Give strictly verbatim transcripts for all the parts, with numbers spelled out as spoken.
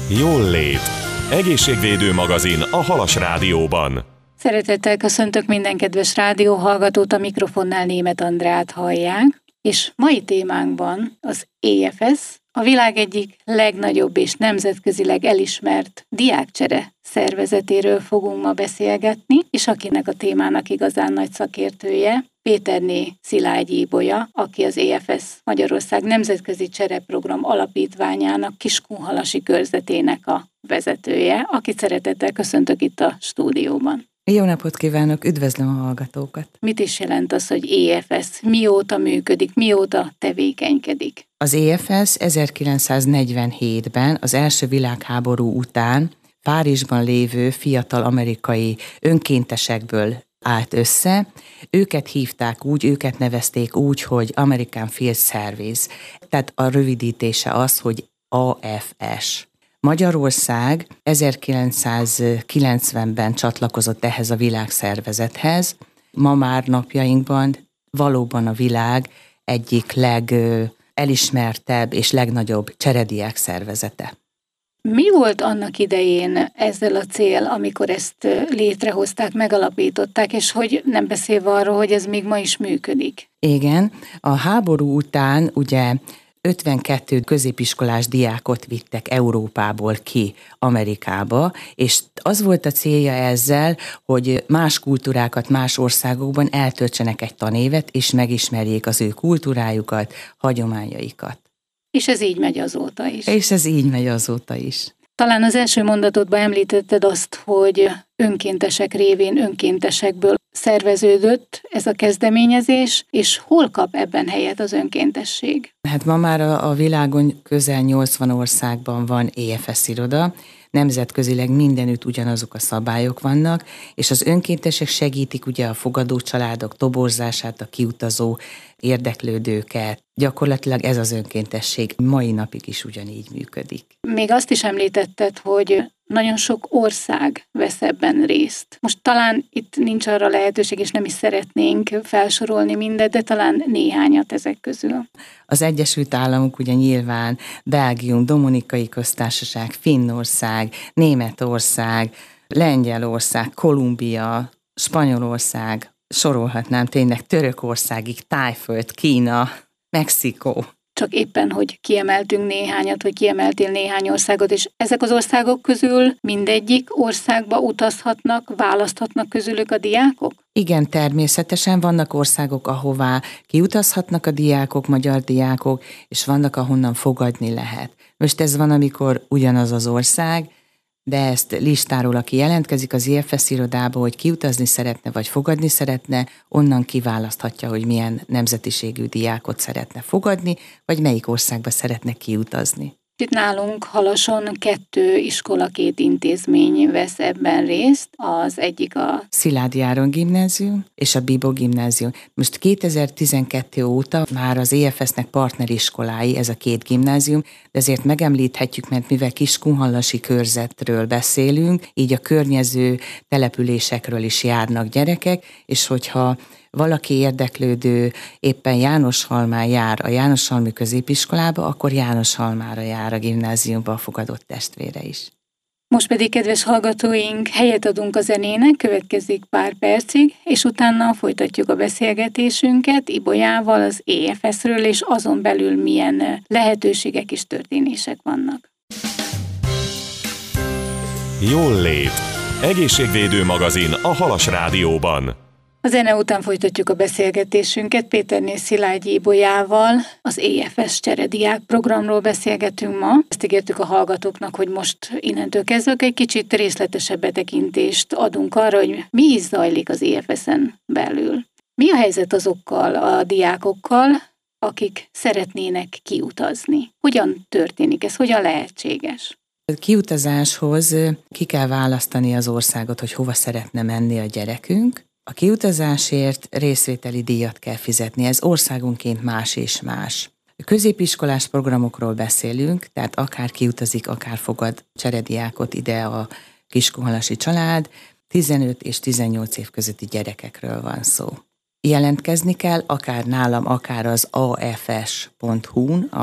Jól lét. Egészségvédő magazin a Halas Rádióban. Szeretettel köszöntök minden kedves rádióhallgatót, a mikrofonnál Németh Andreát hallják, és mai témánkban az é ef es, a világ egyik legnagyobb és nemzetközileg elismert diákcsere szervezetéről fogunk ma beszélgetni, és akinek a témának igazán nagy szakértője, Péterné Szilágyi Ibolya, aki az é ef es Magyarország Nemzetközi Csereprogram Alapítványának Kiskunhalasi körzetének a vezetője, akit szeretettel köszöntök itt a stúdióban. Jó napot kívánok, üdvözlöm a hallgatókat! Mit is jelent az, hogy é ef es? Mióta működik, mióta tevékenykedik? Az é ef es ezerkilencszáznegyvenhétben, az első világháború után Párizsban lévő fiatal amerikai önkéntesekből állt össze. Őket hívták úgy, őket nevezték úgy, hogy American Field Service, tehát a rövidítése az, hogy á ef es. Magyarország ezerkilencszázkilencvenben csatlakozott ehhez a világszervezethez. Ma már napjainkban valóban a világ egyik legelismertebb és legnagyobb cserediák szervezete. Mi volt annak idején ezzel a cél, amikor ezt létrehozták, megalapították, és hogy nem beszélve arról, hogy ez még ma is működik? Igen, a háború után ugye ötvenkét középiskolás diákot vittek Európából ki Amerikába, és az volt a célja ezzel, hogy más kultúrákat más országokban eltöltsenek egy tanévet, és megismerjék az ő kultúrájukat, hagyományaikat. És ez így megy azóta is. És ez így megy azóta is. Talán az első mondatodban említetted azt, hogy önkéntesek révén, önkéntesekből szerveződött ez a kezdeményezés, és hol kap ebben helyet az önkéntesség? Hát ma már a, a világon közel nyolcvan országban van é ef es iroda, nemzetközileg mindenütt ugyanazok a szabályok vannak, és az önkéntesek segítik ugye a fogadó családok toborzását, a kiutazó érdeklődőket. Gyakorlatilag ez az önkéntesség mai napig is ugyanígy működik. Még azt is említetted, hogy nagyon sok ország vesz ebben részt. Most talán itt nincs arra lehetőség, és nem is szeretnénk felsorolni mindet, de talán néhányat ezek közül. Az Egyesült Államok ugye nyilván, Belgium, Dominikai Köztársaság, Finnország, Németország, Lengyelország, Kolumbia, Spanyolország, sorolhatnám tényleg Törökországig, Tájföld, Kína, Mexikó. Csak éppen, hogy kiemeltünk néhányat, hogy kiemeltél néhány országot, és ezek az országok közül mindegyik országba utazhatnak, választhatnak közülük a diákok? Igen, természetesen vannak országok, ahová kiutazhatnak a diákok, magyar diákok, és vannak, ahonnan fogadni lehet. Most ez van, amikor ugyanaz az ország, de ezt listáról, aki jelentkezik az é ef es irodába, hogy kiutazni szeretne, vagy fogadni szeretne, onnan kiválaszthatja, hogy milyen nemzetiségű diákot szeretne fogadni, vagy melyik országba szeretne kiutazni. Itt nálunk Halason kettő iskola, két intézmény vesz ebben részt. Az egyik a Szilágyi Áron gimnázium és a Bibó gimnázium. Most kétezer-tizenkettő óta már az é ef esnek partneriskolái ez a két gimnázium, de ezért megemlíthetjük, mert mivel Kiskunhalasi körzetről beszélünk, így a környező településekről is járnak gyerekek, és hogyha valaki érdeklődő éppen Jánoshalmán jár a Jánoshalmi középiskolába, akkor Jánoshalmára jár a gimnáziumba a fogadott testvére is. Most pedig, kedves hallgatóink, helyet adunk a zenének, következik pár percig, és utána folytatjuk a beszélgetésünket Ibolyával az é ef esről, és azon belül milyen lehetőségek és történések vannak. Jól lét. Egészségvédő magazin a Halas Rádióban. A zene után folytatjuk a beszélgetésünket Péterné Szilágyi Ibolyával. Az é ef es cserediák programról beszélgetünk ma. Ezt ígértük a hallgatóknak, hogy most innentől kezdve egy kicsit részletesebb betekintést adunk arra, hogy mi is zajlik az é ef esen belül. Mi a helyzet azokkal a diákokkal, akik szeretnének kiutazni? Hogyan történik ez? Hogyan lehetséges? A kiutazáshoz ki kell választani az országot, hogy hova szeretne menni a gyerekünk. A kiutazásért részvételi díjat kell fizetni, ez országonként más és más. A középiskolás programokról beszélünk, tehát akár kiutazik, akár fogad cserediákot ide a kiskunhalasi család, tizenöt és tizennyolc év közötti gyerekekről van szó. Jelentkezni kell, akár nálam, akár az á ef es pont hú-n, a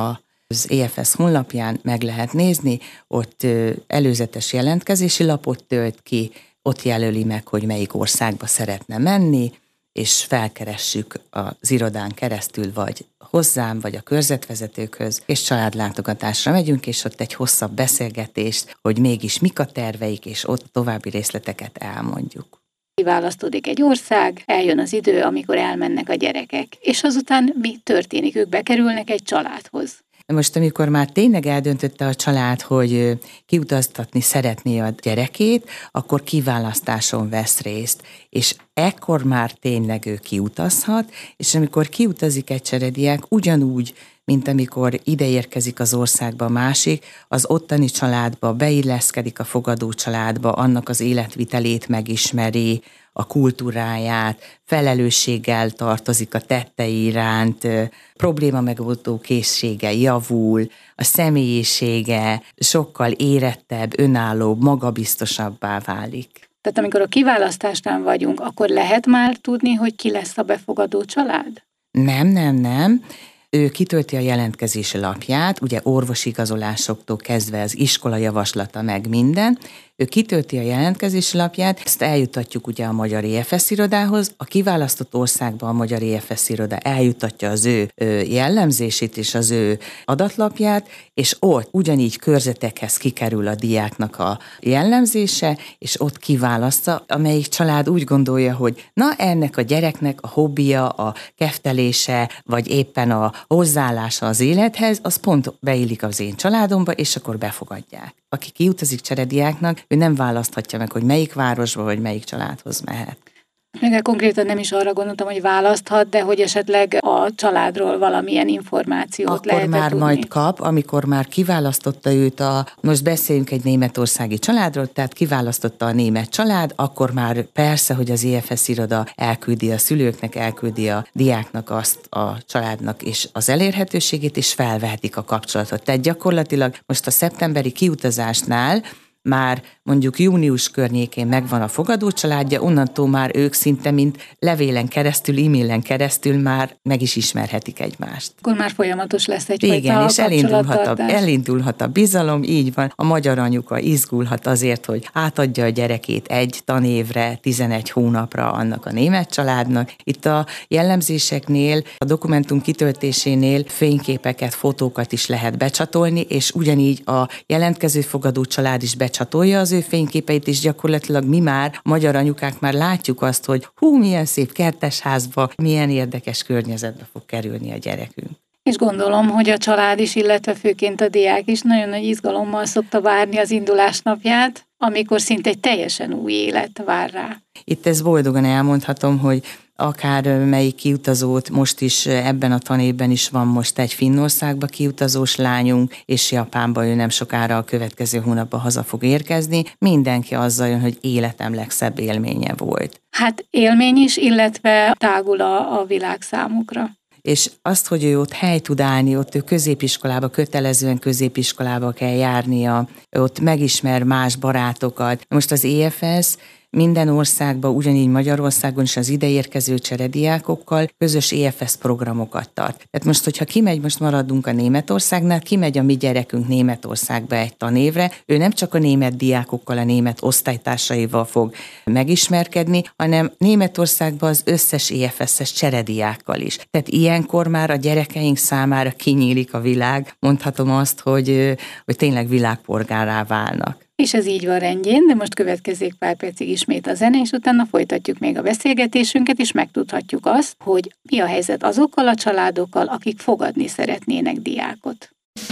Az é ef es honlapján meg lehet nézni, ott előzetes jelentkezési lapot tölt ki, ott jelöli meg, hogy melyik országba szeretne menni, és felkeressük az irodán keresztül, vagy hozzám, vagy a körzetvezetőkhöz, és családlátogatásra megyünk, és ott egy hosszabb beszélgetést, hogy mégis mik a terveik, és ott további részleteket elmondjuk. Kiválasztódik egy ország, eljön az idő, amikor elmennek a gyerekek, és azután mi történik? Ők bekerülnek egy családhoz. Most, amikor már tényleg eldöntötte a család, hogy kiutaztatni szeretné a gyerekét, akkor kiválasztáson vesz részt, és ekkor már tényleg ő kiutazhat, és amikor kiutazik egy cserediák, ugyanúgy, mint amikor ide érkezik az országba másik, az ottani családba beilleszkedik a fogadó családba, annak az életvitelét megismeri, a kultúráját, felelősséggel tartozik a tettei iránt, probléma megoldó készsége javul, a személyisége sokkal érettebb, önállóbb, magabiztosabbá válik. Tehát amikor a kiválasztásnál vagyunk, akkor lehet már tudni, hogy ki lesz a befogadó család? Nem, nem, nem. Ő kitölti a jelentkezési lapját, ugye orvosigazolásoktól kezdve az iskola javaslata meg minden, ő kitölti a jelentkezési lapját, ezt eljutatjuk ugye a Magyar é ef es irodához, a kiválasztott országba a Magyar é ef es iroda eljutatja az ő jellemzését és az ő adatlapját, és ott ugyanígy körzetekhez kikerül a diáknak a jellemzése, és ott kiválasztja, amelyik család úgy gondolja, hogy na ennek a gyereknek a hobbija, a keftelése, vagy éppen a hozzáállása az élethez, az pont beillik az én családomba, és akkor befogadják. Aki kiutazik cserediáknak, ő nem választhatja meg, hogy melyik városba vagy melyik családhoz mehet. Még konkrétan nem is arra gondoltam, hogy választhat, de hogy esetleg a családról valamilyen információt akkor lehet már tudni. majd kap, amikor már kiválasztotta őt a, most beszéljünk egy németországi családról, tehát kiválasztotta a német család, akkor már persze, hogy az é ef es iroda elküldi a szülőknek, elküldi a diáknak azt a családnak és az elérhetőségét, és felvehetik a kapcsolatot. Tehát gyakorlatilag most a szeptemberi kiutazásnál már mondjuk június környékén megvan a fogadó családja, onnantól már ők szinte mint levélen keresztül, e-mailen keresztül már meg is ismerhetik egymást. Akkor már folyamatos lesz egyfajta Igen, és elindulhat a, kapcsolattartás. elindulhat a bizalom, így van. A magyar anyuka izgulhat azért, hogy átadja a gyerekét egy tanévre, tizenegy hónapra annak a német családnak. Itt a jellemzéseknél, a dokumentum kitöltésénél fényképeket, fotókat is lehet becsatolni, és ugyanígy a jelentkező fogadó család is becsatolja az ő fényképeit, és gyakorlatilag mi már, a magyar anyukák már látjuk azt, hogy hú, milyen szép kertesházba, milyen érdekes környezetbe fog kerülni a gyerekünk. És gondolom, hogy a család is, illetve főként a diák is nagyon nagy izgalommal szokta várni az indulás napját, amikor szinte egy teljesen új élet vár rá. Itt ezt boldogan elmondhatom, hogy akár melyik kiutazót, most is ebben a tanévben is van most egy Finnországba kiutazós lányunk, és Japánba ő nem sokára a következő hónapban haza fog érkezni. Mindenki azzal jön, hogy életem legszebb élménye volt. Hát élmény is, illetve tágul a, a világ számukra. És azt, hogy ő ott hely tud állni, ott ő középiskolába, kötelezően középiskolába kell járnia, ott megismer más barátokat. Most az é ef es minden országban, ugyanígy Magyarországon is az ideérkező cserediákokkal közös é ef es programokat tart. Tehát most, hogyha kimegy, most maradunk a Németországnál, kimegy a mi gyerekünk Németországba egy tanévre, ő nem csak a német diákokkal, a német osztálytársaival fog megismerkedni, hanem Németországban az összes é ef es-es cserediákkal is. Tehát ilyenkor már a gyerekeink számára kinyílik a világ, mondhatom azt, hogy, hogy tényleg világpolgárrá válnak. És ez így van rendjén, de most következzék pár percig ismét a zene, és utána folytatjuk még a beszélgetésünket, és megtudhatjuk azt, hogy mi a helyzet azokkal a családokkal, akik fogadni szeretnének diákot.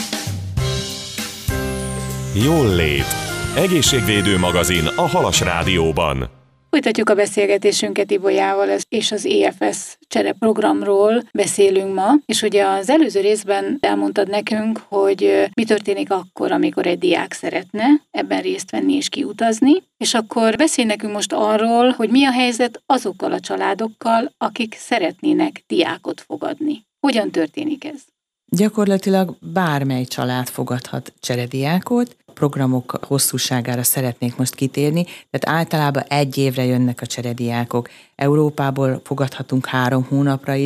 Jól lét. Egészségvédő magazin a Halas Rádióban. Folytatjuk a beszélgetésünket Ibolyával, és az é ef es csereprogramról beszélünk ma, és ugye az előző részben elmondtad nekünk, hogy mi történik akkor, amikor egy diák szeretne ebben részt venni és kiutazni, és akkor beszélj nekünk most arról, hogy mi a helyzet azokkal a családokkal, akik szeretnének diákot fogadni. Hogyan történik ez? Gyakorlatilag bármely család fogadhat cserediákot, programok hosszúságára szeretnék most kitérni, tehát általában egy évre jönnek a cserediákok. Európából fogadhatunk három hónapra is,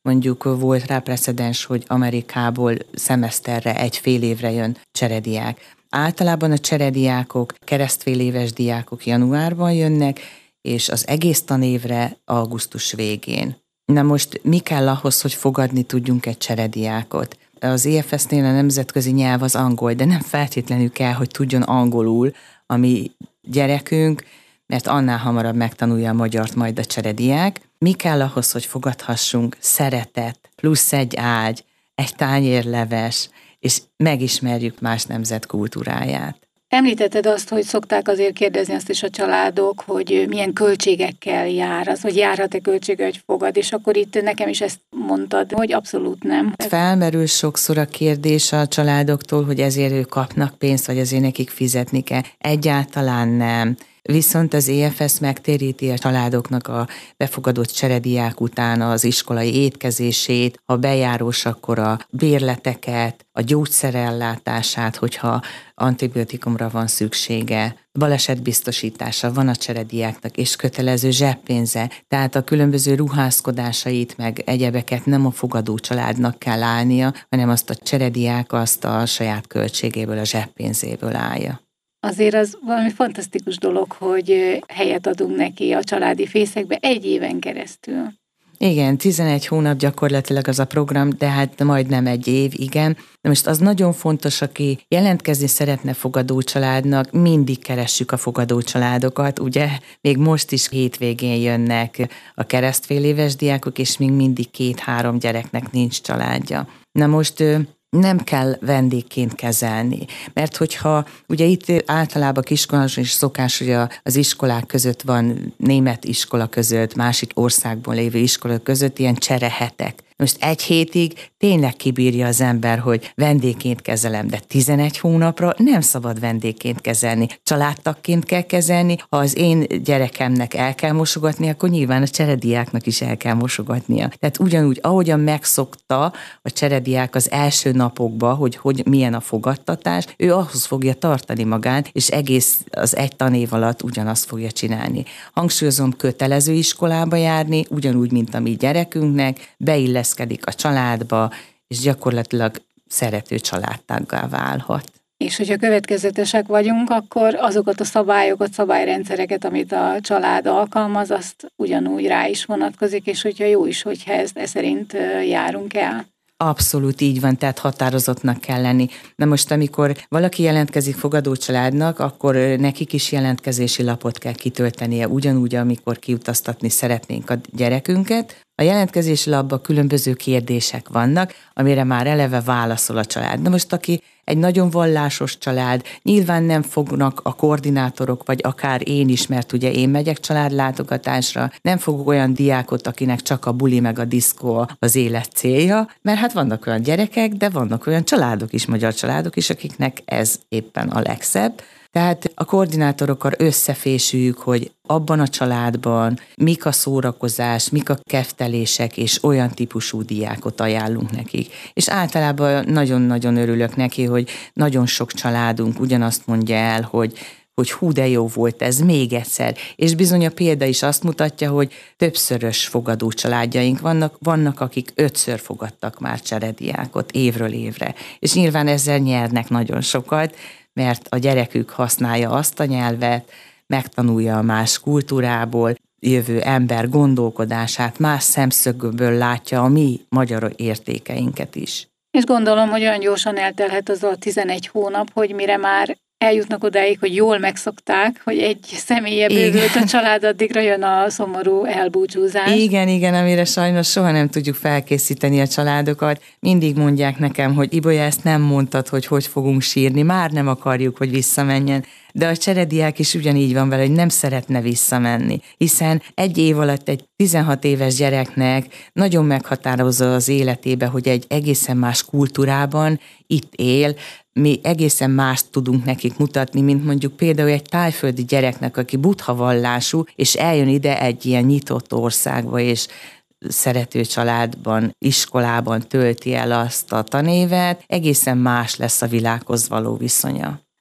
mondjuk volt rá precedens, hogy Amerikából szemeszterre egy fél évre jön cserediák. Általában a cserediákok, keresztfél éves diákok januárban jönnek, és az egész tanévre augusztus végén. Na most mi kell ahhoz, hogy fogadni tudjunk egy cserediákot? Az é ef es-nél a nemzetközi nyelv az angol, de nem feltétlenül kell, hogy tudjon angolul a mi gyerekünk, mert annál hamarabb megtanulja a magyart majd a cserediák. Mi kell ahhoz, hogy fogadhassunk? Szeretet, plusz egy ágy, egy tányérleves, és megismerjük más nemzet kultúráját. Említetted azt, hogy szokták azért kérdezni azt is a családok, hogy milyen költségekkel jár az, hogy járhat-e költsége, hogy fogad, és akkor itt nekem is ezt mondtad, hogy abszolút nem. Felmerül sokszor a kérdés a családoktól, hogy ezért ők kapnak pénzt, vagy ezért nekik fizetni kell. Egyáltalán nem. Viszont az é ef es megtéríti a családoknak a befogadott cserediák után az iskolai étkezését, a bejárós akkor a bérleteket, a gyógyszerellátását, hogyha antibiotikumra van szüksége, balesetbiztosítása van a cserediáknak, és kötelező zseppénze, tehát a különböző ruházkodásait meg egyebeket nem a fogadó családnak kell állnia, hanem azt a cserediák azt a saját költségéből, a zseppénzéből állja. Azért az valami fantasztikus dolog, hogy helyet adunk neki a családi fészekbe egy éven keresztül. Igen, tizenegy hónap gyakorlatilag az a program, de hát majdnem egy év, igen. De most az nagyon fontos, aki jelentkezni szeretne fogadó családnak, mindig keressük a fogadó családokat, ugye? Még most is hétvégén jönnek a keresztfél éves diákok, és még mindig két-három gyereknek nincs családja. Na most nem kell vendégként kezelni, mert hogyha ugye itt általában kiskolás és szokás, hogy az iskolák között van német iskola között, másik országban lévő iskola között ilyen cserehetek. Most egy hétig tényleg kibírja az ember, hogy vendégként kezelem, de tizenegy hónapra nem szabad vendégként kezelni. Családtagként kell kezelni, ha az én gyerekemnek el kell mosogatni, akkor nyilván a cserediáknak is el kell mosogatnia. Tehát ugyanúgy, ahogyan megszokta a cserediák az első napokban, hogy, hogy milyen a fogadtatás, ő ahhoz fogja tartani magát, és egész az egy tanév alatt ugyanazt fogja csinálni. Hangsúlyozom, kötelező iskolába járni, ugyanúgy, mint a mi gyerekünknek, beilleszkedik a családba, és gyakorlatilag szerető családtaggá válhat. És hogyha következetesek vagyunk, akkor azokat a szabályokat, szabályrendszereket, amit a család alkalmaz, azt ugyanúgy rá is vonatkozik, és hogyha jó is, hogyha ezt e szerint járunk el. Abszolút így van, tehát határozottnak kell lenni. Na most, amikor valaki jelentkezik fogadó családnak, akkor nekik is jelentkezési lapot kell kitöltenie, ugyanúgy, amikor kiutaztatni szeretnénk a gyerekünket. A jelentkezési lapban különböző kérdések vannak, amire már eleve válaszol a család. Na most, aki egy nagyon vallásos család, nyilván nem fognak a koordinátorok, vagy akár én is, mert ugye én megyek családlátogatásra, nem fogok olyan diákot, akinek csak a buli meg a diszkó az élet célja, mert hát vannak olyan gyerekek, de vannak olyan családok is, magyar családok is, akiknek ez éppen a legszebb. Tehát a koordinátorokkal összefésüljük, hogy abban a családban mik a szórakozás, mik a keftelések, és olyan típusú diákot ajánlunk nekik. És általában nagyon-nagyon örülök neki, hogy nagyon sok családunk ugyanazt mondja el, hogy hogy hú, de jó volt ez, még egyszer. És bizony a példa is azt mutatja, hogy többszörös fogadó családjaink vannak, vannak, akik ötször fogadtak már cserediákot évről évre. És nyilván ezzel nyernek nagyon sokat, mert a gyerekük használja azt a nyelvet, megtanulja a más kultúrából jövő ember gondolkodását, más szemszögből látja a mi magyar értékeinket is. És gondolom, hogy olyan gyorsan eltelhet az a tizenegy hónap, hogy mire már eljutnak odáig, hogy jól megszokták, hogy egy személye bővült a család, addigra jön a szomorú elbúcsúzás. Igen, igen, amire sajnos soha nem tudjuk felkészíteni a családokat. Mindig mondják nekem, hogy Ibolya, ezt nem mondtad, hogy hogy fogunk sírni, már nem akarjuk, hogy visszamenjen. De a cserediák is ugyanígy van vele, hogy nem szeretne visszamenni, hiszen egy év alatt egy tizenhat éves gyereknek nagyon meghatározza az életébe, hogy egy egészen más kultúrában itt él, mi egészen mást tudunk nekik mutatni, mint mondjuk például egy tájföldi gyereknek, aki buddha vallású, és eljön ide egy ilyen nyitott országba, és szerető családban, iskolában tölti el azt a tanévet, egészen más lesz a világhoz való viszonya.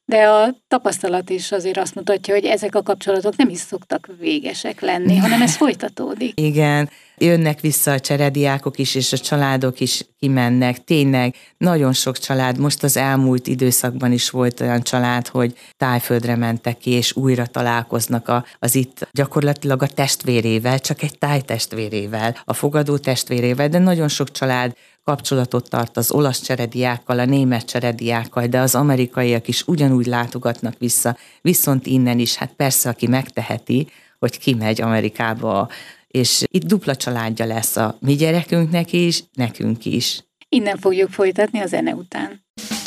De a tapasztalat is azért azt mutatja, hogy ezek a kapcsolatok nem is szoktak végesek lenni, hanem ez folytatódik. Igen, jönnek vissza a cserediákok is, és a családok is kimennek. Tényleg nagyon sok család, most az elmúlt időszakban is volt olyan család, hogy Tájföldre mentek ki, és újra találkoznak a, az itt gyakorlatilag a testvérével, csak egy tájtestvérével, a fogadó testvérével, de nagyon sok család kapcsolatot tart az olasz cserediákkal, a német cserediákkal, de az amerikaiak is ugyanúgy látogatnak vissza, viszont innen is, hát persze, aki megteheti, hogy kimegy Amerikába, és itt dupla családja lesz a mi gyerekünknek is, nekünk is. Innen fogjuk folytatni a zene után.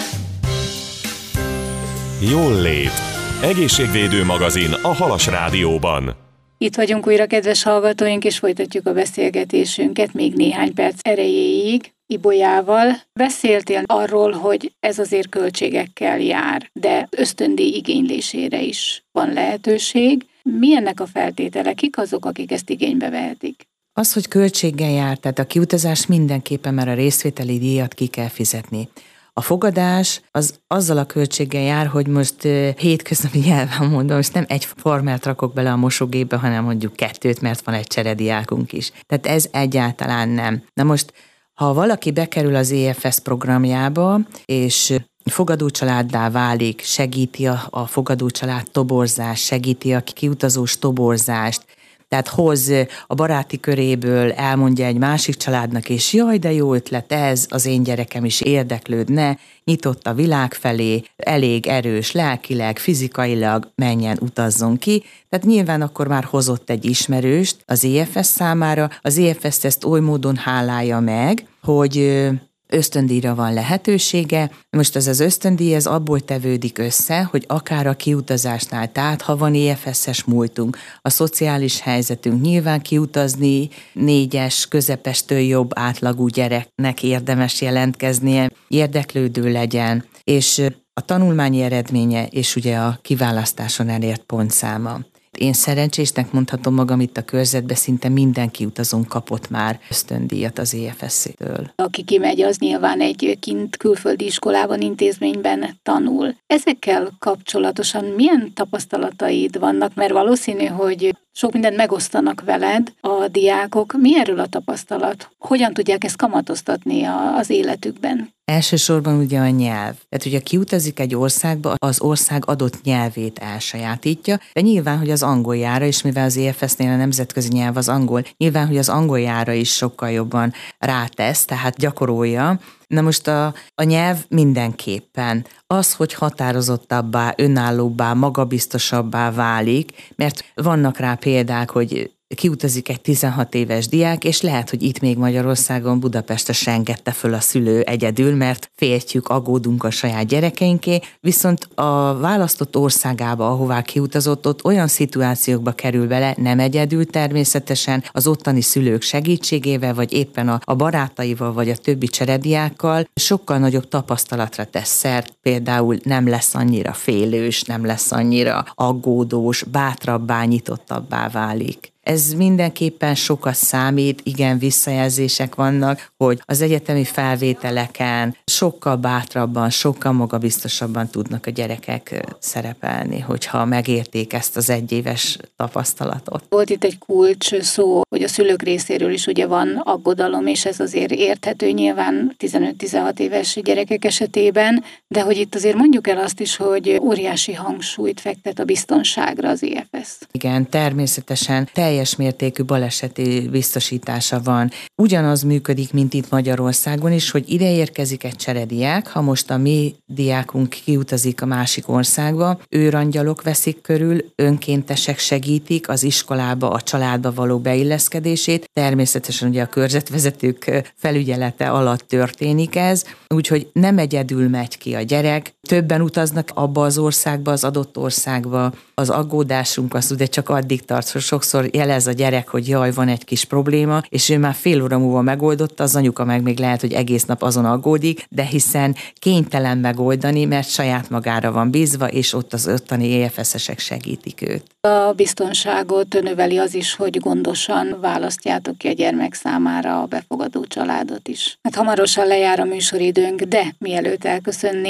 Jól lét. Egészségvédő magazin a Halas Rádióban. Itt vagyunk újra, kedves hallgatóink, és folytatjuk a beszélgetésünket még néhány perc erejéig. Ibolyával beszéltél arról, hogy ez azért költségekkel jár, de ösztöndíj igénylésére is van lehetőség. Mi ennek a feltétele? Kik azok, akik ezt igénybe vehetik? Az, hogy költséggel jár, tehát a kiutazás mindenképpen, mert a részvételi díjat ki kell fizetni. A fogadás az azzal a költséggel jár, hogy most uh, hétköznapi nyelven mondom, most nem egy farmert rakok bele a mosógépbe, hanem mondjuk kettőt, mert van egy cserediákunk is. Tehát ez egyáltalán nem. Na most, ha valaki bekerül az é ef es programjába, és fogadócsaláddá válik, segíti a, a fogadócsalád toborzást, segíti a kiutazós toborzást, tehát hoz a baráti köréből, elmondja egy másik családnak, és jaj, de jó ötlet ez, az én gyerekem is érdeklődne, nyitott a világ felé, elég erős lelkileg, fizikailag, menjen, utazzon ki. Tehát nyilván akkor már hozott egy ismerőst az é ef es számára, az é ef es ezt oly módon hálálja meg, hogy ösztöndíjra van lehetősége. Most ez az ösztöndíj, ez abból tevődik össze, hogy akár a kiutazásnál, tehát ha van é ef es-es múltunk, a szociális helyzetünk, nyilván kiutazni négyes, közepestől jobb átlagú gyereknek érdemes jelentkeznie, érdeklődő legyen, és a tanulmányi eredménye és ugye a kiválasztáson elért pontszáma. Én szerencsésnek mondhatom magam, itt a körzetbe szinte minden kiutazón kapott már ösztöndíjat az é ef es-től. Aki kimegy, az nyilván egy kint külföldi iskolában, intézményben tanul. Ezekkel kapcsolatosan milyen tapasztalataid vannak? Mert valószínű, hogy sok mindent megosztanak veled a diákok. Mi erről a tapasztalat? Hogyan tudják ezt kamatoztatni az életükben? Elsősorban ugye a nyelv. Tehát, hogyha kiutazik egy országba, az ország adott nyelvét elsajátítja, de nyilván, hogy az angoljára is, mivel az é ef es-nél a nemzetközi nyelv az angol, nyilván, hogy az angoljára is sokkal jobban rátesz, tehát gyakorolja. Na most a, a nyelv mindenképpen az, hogy határozottabbá, önállóbbá, magabiztosabbá válik, mert vannak rá példák, hogy kiutazik egy tizenhat éves diák, és lehet, hogy itt még Magyarországon Budapestre se engedte föl a szülő egyedül, mert féltjük, aggódunk a saját gyerekeinké, viszont a választott országába, ahová kiutazott, ott olyan szituációkba kerül bele, nem egyedül természetesen, az ottani szülők segítségével, vagy éppen a, a barátaival, vagy a többi cserediákkal sokkal nagyobb tapasztalatra tesz szert, például nem lesz annyira félős, nem lesz annyira aggódós, bátrabbá, nyitottabbá válik. Ez mindenképpen sokat számít, igen, visszajelzések vannak, hogy az egyetemi felvételeken sokkal bátrabban, sokkal magabiztosabban tudnak a gyerekek szerepelni, hogyha megérték ezt az egyéves tapasztalatot. Volt itt egy kulcs szó, hogy a szülők részéről is ugye van aggodalom, és ez azért érthető nyilván tizenöt-tizenhat éves gyerekek esetében, de hogy itt azért mondjuk el azt is, hogy óriási hangsúlyt fektet a biztonságra az é ef es. Igen, természetesen teljes mértékű baleseti biztosítása van. Ugyanaz működik, mint itt Magyarországon is, hogy ide érkezik egy cserediák, ha most a mi diákunk kiutazik a másik országba, őrangyalok veszik körül, önkéntesek segítik az iskolába, a családba való beilleszkedését, természetesen ugye a körzetvezetők felügyelete alatt történik ez, úgyhogy nem egyedül megy ki a gyerek, többen utaznak abba az országba, az adott országba, az aggódásunk az ugye csak addig tart, hogy sokszor jelez a gyerek, hogy jaj, van egy kis probléma, és ő már fél óra múlva megoldotta, az anyuka meg még lehet, hogy egész nap azon aggódik, de hiszen kénytelen megoldani, mert saját magára van bízva, és ott az ottani é ef es-esek segítik őt. A biztonságot növeli az is, hogy gondosan választjátok ki a gyermek számára a befogadó családot is. Hát hamarosan lejár a műsoridőnk, de mielőtt elköszönnénk,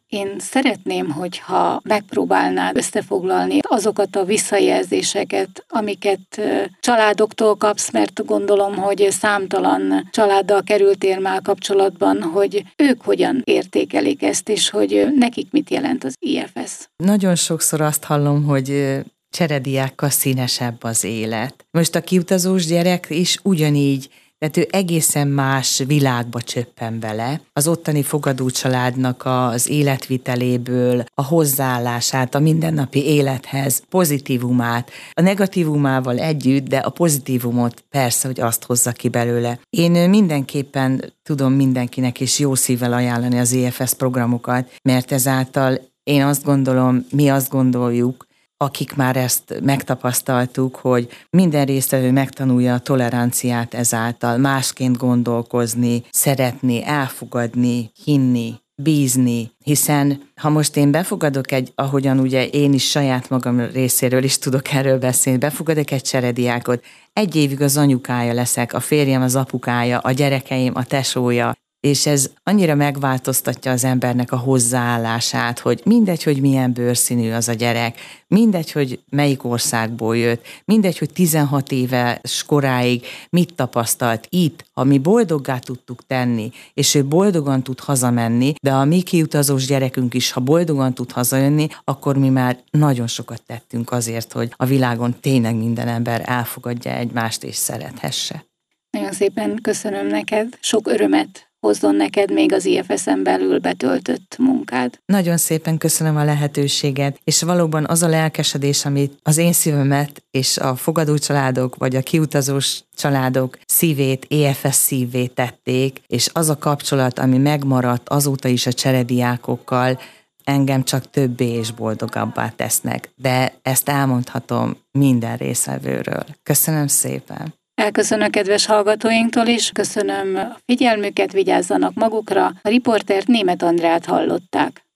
Én szeretném, hogyha megpróbálnád összefoglalni azokat a visszajelzéseket, amiket családoktól kapsz, mert gondolom, hogy számtalan családdal kerültél már kapcsolatban, hogy ők hogyan értékelik ezt, és hogy nekik mit jelent az i ef es. Nagyon sokszor azt hallom, hogy cserediákkal színesebb az élet. Most a kiutazós gyerek is ugyanígy, tehát ő egészen más világba csöppen bele. Az ottani fogadócsaládnak az életviteléből, a hozzáállását, a mindennapi élethez, pozitívumát, a negatívumával együtt, de a pozitívumot persze, hogy azt hozza ki belőle. Én mindenképpen tudom mindenkinek is jó szívvel ajánlani az i ef es programokat, mert ezáltal én azt gondolom, mi azt gondoljuk, akik már ezt megtapasztaltuk, hogy minden résztvevő megtanulja a toleranciát ezáltal, másként gondolkozni, szeretni, elfogadni, hinni, bízni, hiszen ha most én befogadok egy, ahogyan ugye én is saját magam részéről is tudok erről beszélni, befogadok egy cserediákot, egy évig az anyukája leszek, a férjem az apukája, a gyerekeim a tesója, és ez annyira megváltoztatja az embernek a hozzáállását, hogy mindegy, hogy milyen bőrszínű az a gyerek, mindegy, hogy melyik országból jött, mindegy, hogy tizenhat éves koráig mit tapasztalt itt, ha mi boldoggá tudtuk tenni, és ő boldogan tud hazamenni, de a mi kiutazós gyerekünk is, ha boldogan tud hazajönni, akkor mi már nagyon sokat tettünk azért, hogy a világon tényleg minden ember elfogadja egymást és szerethesse. Nagyon szépen köszönöm neked, sok örömet hozzon neked még az i ef es-en belül betöltött munkád. Nagyon szépen köszönöm a lehetőséget, és valóban az a lelkesedés, amit az én szívemet és a fogadócsaládok vagy a kiutazós családok szívét i ef es szívvé tették, és az a kapcsolat, ami megmaradt azóta is a cserediákokkal, engem csak többé és boldogabbá tesznek, de ezt elmondhatom minden résztvevőről. Köszönöm szépen! Elköszönöm kedves hallgatóinktól is, köszönöm a figyelmüket, vigyázzanak magukra. A riportert Németh Andrát hallották.